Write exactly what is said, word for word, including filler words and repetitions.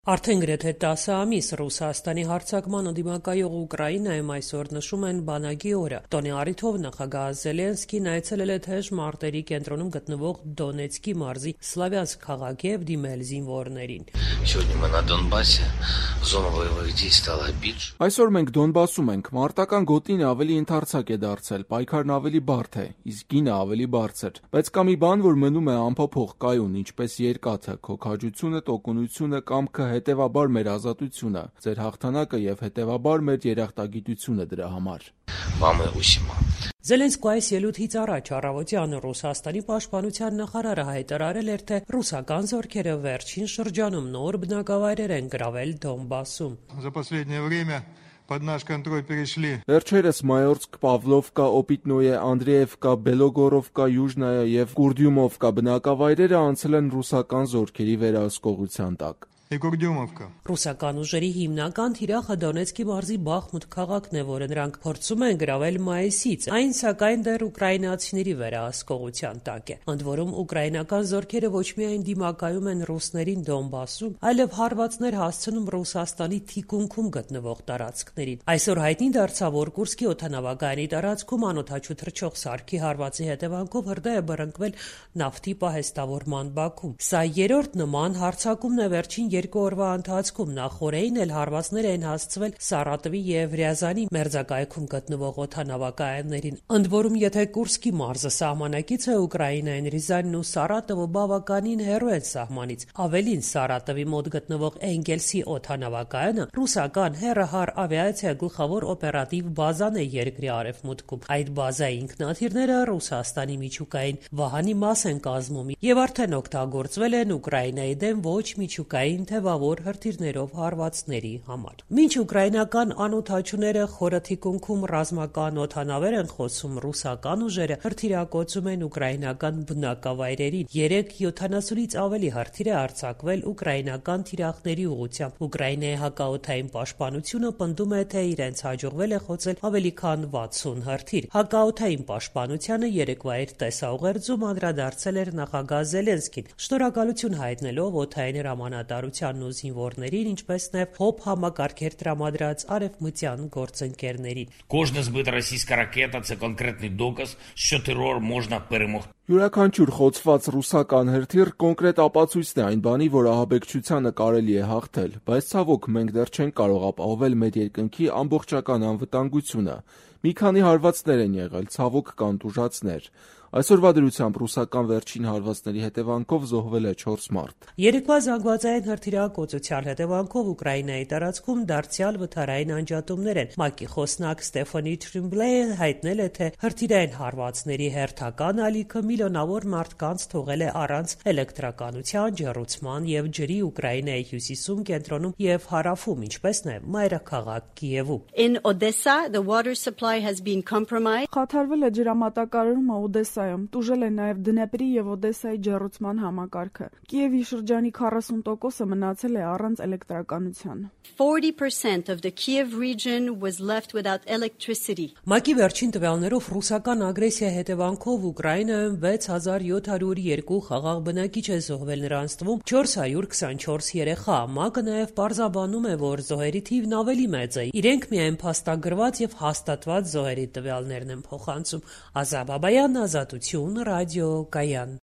Արդեն գրեթե տասը ամիս Ռուսաստանի հարձակման ընդդիմակայող Ուկրաինայում այսօր նշում են բանակի օրը։ Տոնի առիթով նախագահ Զելենսկին այցելել է թեժ մարտերի կենտրոնում գտնվող Դոնեցկի մարզի Սլավյանսկ քաղաք եւ դիմել զինվորներին։ Այսօր մենք Դոնբասում ենք։ Մարտական գոտին ավելի ընդարձակ է դարձել, պայքարն ավելի բարդ է, իսկ գինը ավելի բարձր։ Բայց կա մի բան, որ մնում է անփոփոխ կայուն, ինչպես երկաթը, քո քաջությունը, տոկունությունը, կամքը, հետևաբար մեր ազատությունը, ձեր հաղթանակը եւ հետևաբար մեր երախտագիտությունը դրա համար։ Զելենսկու այս ելույթից առաջ առավոտյան Ռուսաստանի պաշտպանության նախարարը հայտարարել էր, թե ռուսական զորքերը վերջին շրջանում նոր բնակավայրեր են գրավել Դոնբասում։ Վերջերս Մայորսկ, Պավլովկա, Օպիտնոյե, Անդրեևկա, Բելոգորովկա, Յուժնայա եւ Կուրդյումովկա բնակավայրերը անցել են ռուսական զորքերի վերահսկողության տակ։ Ռուսական ուժերի հիմնական թիրախը Դոնեցկի մարզի Բախմուտ քաղաքն է, որը նրանք փորձում են գրավել մայիսից, այն սակայն դեռ ուկրաինացիների վերահսկողության տակ է։ Ընդ որում ուկրաինական զորքերը ոչ միայն դիմակայում են ռուսներին Դոնբասում, այլև հարվածներ հասցնում Ռուսաստանի թիկունքում գտնվող տարածքներին։ Այսօր հայտնի դարձավ, որ Կուրսկի օդանավակայանի տարածքում անօդաչու թռչող սարքի հարվածի հետևանքով հրդեհ է բռնկվել նավթի պահեստավորման բաքում։ Սա երրորդ նման հարձակումն է վերջին երկու օրվա ընթացքում։ Նախորդին էլ հարվածներ են հասցվել Սարատովի եւ Ռյազանի մերձակայքում գտնվող օդանավակայաններին։ Ընդ որում, եթե Կուրսկի մարզը սահմանակից է Ուկրաինային, Ռիզանն ու Սարատովը բավականին հեռու են սահմանից։ Ավելին, Սարատովի մոտ գտնվող Էնգելսի օդանավակայանը ռուսական հեռահար ավիացիա գլխավոր օպերատիվ բազան է երկրի արևմուտքում։ Այդ բազայի ինքնաթիռները Ռուսաստանի միջուկային վահանի մաս են կազմում եւ արդեն օգտագործվել են Ուկրաինայի դեմ ոչ միջուկային թևավոր հրթիռներով հարվածների համար։ Մինչ ուկրաինական անօդաչուները խորը թիկունքում ռազմական օդանավեր են խոցում, ռուսական ուժերը հրթիռակոծում են ուկրաինական բնակավայրերին։ Երեք յոթանասունից ավելի հրթիռ է արձակվել ուկրաինական թիրախների ուղղությամբ։ Ուկրաինայի հակաօդային պաշտպանությունը պնդում է, թե իրենց հաջողվել է խոցել ավելի քան վաթսուն հրթիռ։ Հակաօդային պաշտպանությանը երեկվա իր տեսաուղերձում անդրադարձել էր նախագահ Զելենսկին, շնորհակալություն հայտնելով օդային հրամանատարությանն ու զինվորներին, ինչպես նաև հոբ համակարգեր տրամադրած արևմտյան գործընկերներին։ Кожна збита російська ракета – це конкретний доказ, що терор можна перемогти. Յուրաքանչյուր խոցված ռուսական հրթիռ կոնկրետ ապացույցն է այն բանի, որ ահաբեկչությանը կարելի է հաղթել, բայց ցավոք մենք դեռ չենք կարող ապահովել մեր երկնքի ամբողջական անվտանգությունը։ Մի քանի հարվածներ են եղել, ցավոք կան տուժածներ։ Այսօրվա դրությամբ ռուսական վերջին հարվածների հետևանքով զոհվել է չորս մարդ։ Երեկվա զանգվածային հրթիռակոծության հետևանքով Ուկրաինայի տարածքում դարձյալ վթարային անջատումներ են։ ՄԱԿ-ի խոսնակ Ստեֆանի Տրիմբլեը հայտնել է, թե հրթիռային հարվածների հերթական ալիքը միլիոնավոր մարդկանց թողել է առանց էլեկտրականության, ջեռուցման եւ ջրի Ուկրաինայի հյուսիսում, կենտրոնում եւ հարավում, ինչպես նաեւ մայրաքաղաք Կիևում։ In Odessa, the water supply has been compromised. Խաթարվել է ջրամատակարարումը Օդեսայում, տուժել է նաև Դնեպրի եւ Օդեսայի ջեռուցման համակարգը։ Կիևի շրջանի քառասուն տոկոսը մնացել է առանց էլեկտրականության։ forty percent of the Kiev region was left without electricity. ՄԱԿ-ի վերջին տվյալներով ռուսական ագրեսիայի հետևանքով Ուկրաինայում վեց հազար յոթ հարյուր երկու խաղաղ բնակիչ է զոհվել, նրանց թվում չորս հարյուր քսանչորս երեխա։ ՄԱԿ-ը նաև պարզաբանում է, որ զոհերի թիվն ավելի մեծ է։ Իրենք միայն փաստագրված եւ հաստատված զոհերի տվյալներն են փոխանցում։ Ազատ Բաբայան, Ազատություն, ռադիո Կայան։